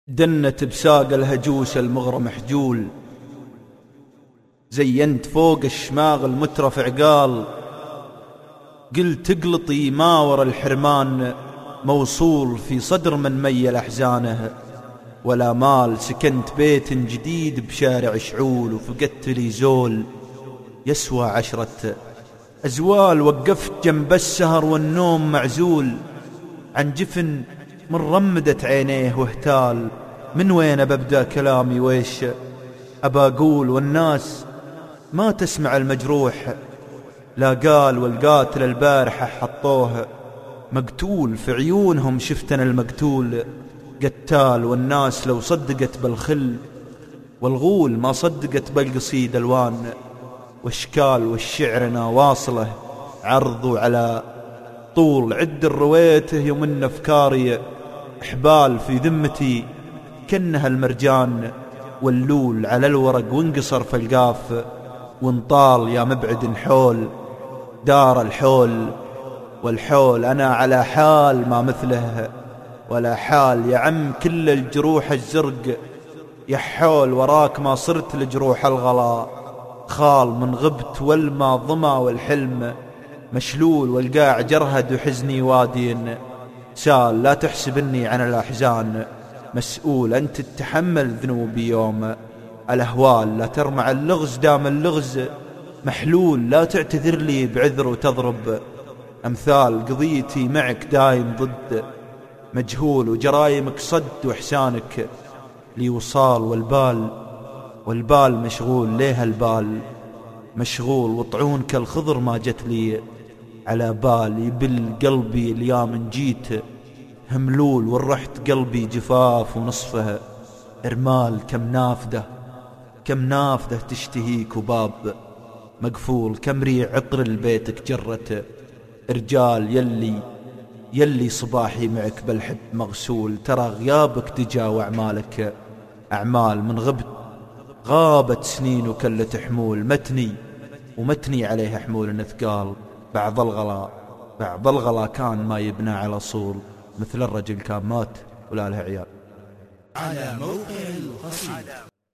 دنت بساق الهجوس المغرم حجول، زينت فوق الشماغ المترف عقال، قلت اقلطي ما ورا الحرمان موصول في صدر من ميل أحزانه، ولا مال سكنت بيت جديد بشارع شعول، وفقدت لي زول يسوى 10 أزوال. وقفت جنب السهر والنوم معزول عن جفن من رمدت عينيه واهتال، من وين ببدأ كلامي ويش أبا أقول؟ والناس ما تسمع المجروح، لا قال والقاتل البارحة حطوه مقتول، في عيونهم شفتنا المقتول قتال. والناس لو صدقت بالخل والغول ما صدقت بالقصيد الوان واشكال، والشعرنا واصله عرضوا على طول. عد الرويته يمن أفكاري إحبال في ذمتي كنها المرجان واللول على الورق، وانقصر في القاف وانطال يا مبعد حول دار الحول. والحول أنا على حال ما مثله ولا حال، يا عم كل الجروح الزرق يا حول، وراك ما صرت لجروح الغلا خال. من غبت والما ظما والحلم مشلول، والقاع جرهد وحزني وادي سال. لا تحسب اني عن الأحزان مسؤول، أنت تتحمل ذنوبي يوم الأهوال. لا ترمع اللغز دام اللغز محلول، لا تعتذر لي بعذر وتضرب أمثال. قضيتي معك دايم ضد مجهول، وجرايمك صد وإحسانك لي وصال. والبال مشغول، ليه البال مشغول؟ وطعونك الخضر ما جت لي على بال، يبل قلبي اليوم جيت هملول، والرحت قلبي جفاف ونصفه إرمال. كم نافذة تشتهيك وباب مقفول، كم ريع عطر لبيتك جرته رجال. يلي صباحي معك بالحب مغسول، ترى غيابك دجا وأعمالك أعمال. من غابت سنين وكلت حمول، متني عليها حمول أثقال. بعض الغلا كان ما يبنى على صول، مثل الرجل كان مات ولا له عيال. على موقع القصيد.